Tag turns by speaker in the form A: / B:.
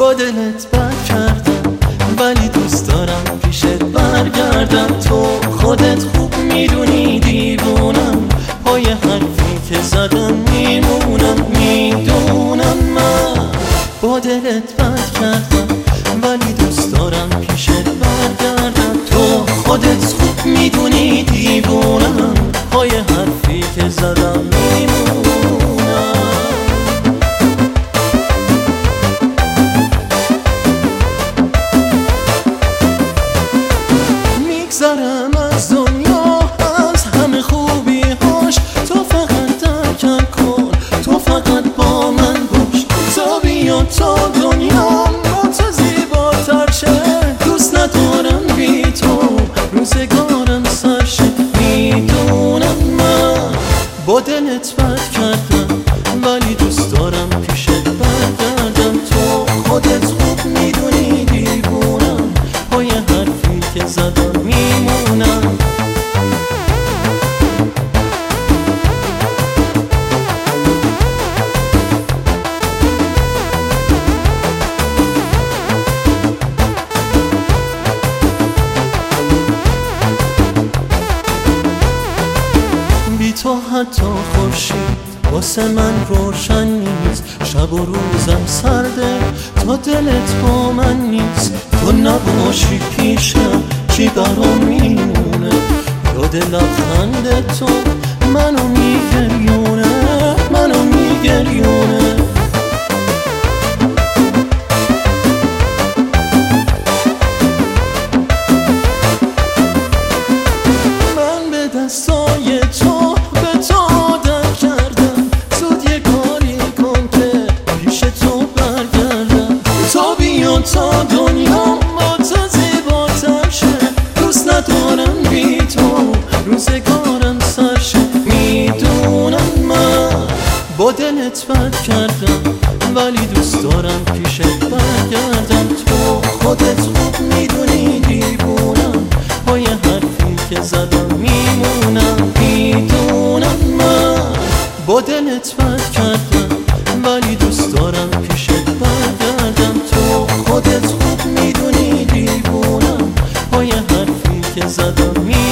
A: با دلت بد کردم ولی دوست دارم پیشت برگردم. تو خودت خوب میدونی دیوونم، پای حرفی که زدم میمونم. میدونم من با دلت بد کردم ولی دوست دارم پیشت برگردم. تو خودت خوب میدونی دیوونم، پای حرفی که زدم میمونم. میگذرم از دنیا، از همه خوبی هاش، تو فقط درکم کن، تو فقط با من باش. تا بیا تا دنیا با تو زیباتر شه، دوست ندارم بی تو روزگارم سر شه. میدونم من با دلت بد کردم ولی دوست دارم پیشت برگردم. تو خودت خوب میدونی دیوونم، پای حرفی که زدم میمونم. بی تو حتی خورشید واسه من روشن نیست، شب و روزم سرده تا دلت با من نیست. تو نباشی پیشم چی برام میمونه، یاد لبخند تو منو میگریونه، منو میگریونه. من به دستای تو به تو عادت کردم، زود یه کاری کن که پیش تو برگردم. تا بیا تا دنیا با تو زیباتر شه، دوست ندارم بی تو روزگارم سر شه. میدونم من با دلت بد کردم ولی دوست دارم پیشت برگردم. تو خودت خوب میدونی دیوونم، پای حرفی که زدم میمونم. میدونم من با دلت بد کردم ولی دوست دارم پیشت برگردم. تو خودت خوب میدونی دیوونم، پای حرفی که زدم میمونم.